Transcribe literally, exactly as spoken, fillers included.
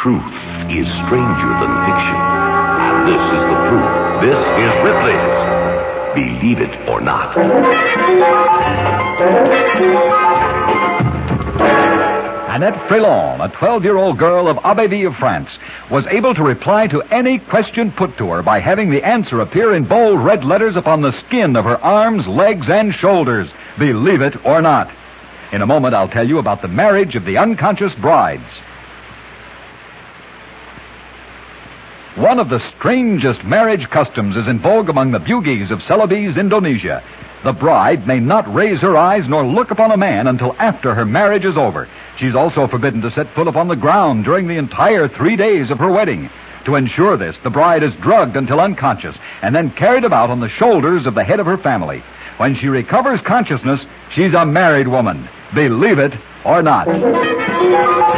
Truth is stranger than fiction. And this is the proof. This is Ripley's Believe It or Not. Annette Frelon, a twelve-year-old girl of Abbeville, France, was able to reply to any question put to her by having the answer appear in bold red letters upon the skin of her arms, legs, and shoulders. Believe it or not. In a moment, I'll tell you about the marriage of the unconscious brides. One of the strangest marriage customs is in vogue among the Bugis of Celebes, Indonesia. The bride may not raise her eyes nor look upon a man until after her marriage is over. She's also forbidden to set foot upon the ground during the entire three days of her wedding. To ensure this, the bride is drugged until unconscious and then carried about on the shoulders of the head of her family. When she recovers consciousness, she's a married woman. Believe it or not.